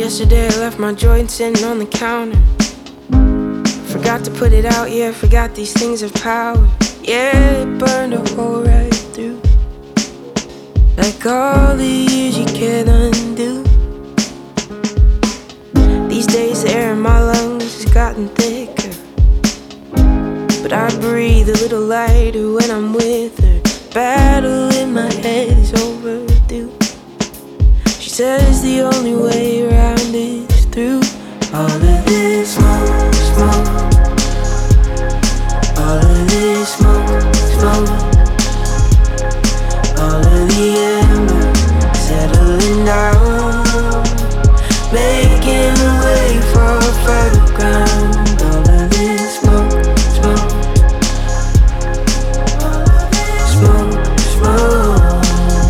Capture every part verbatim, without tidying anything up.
Yesterday I left my joint sitting on the counter. Forgot to put it out, yeah, forgot these things have power. Yeah, it burned a hole right through, like all the years you can't undo. These days the air in my lungs has gotten thicker, but I breathe a little lighter when I'm with her. Battle in my head is overdue. She says the only way around is through all of this smoke, smoke. All of this smoke, smoke. All of the embers settling down, making a way for fertile ground. All of this smoke, smoke. Smoke, smoke.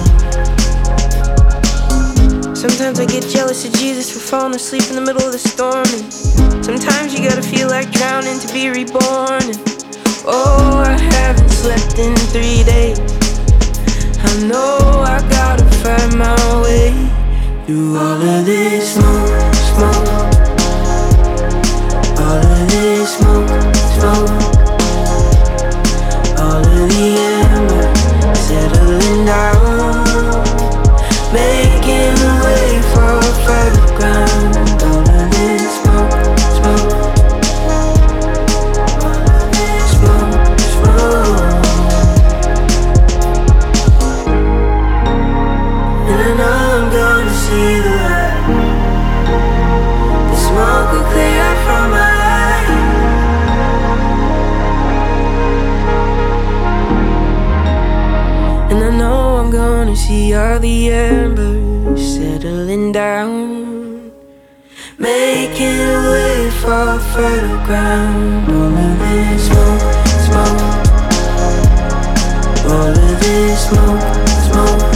Sometimes I get jealous of Jesus for falling asleep in the middle of the storm, and sometimes you gotta feel like drowning to be reborn. And oh, I haven't slept in three days. I know I gotta find my way through all of this smoke, smoke. All of this smoke, smoke. All of the embers settling down, making a way for fertile ground. All of this smoke, smoke. Smoke, smoke. And I know I'm gonna see the light. The smoke will clear from my eyes, and I know I'm gonna see all the embers settling down, making a way for fertile ground. All of this smoke, smoke. All of this smoke, smoke.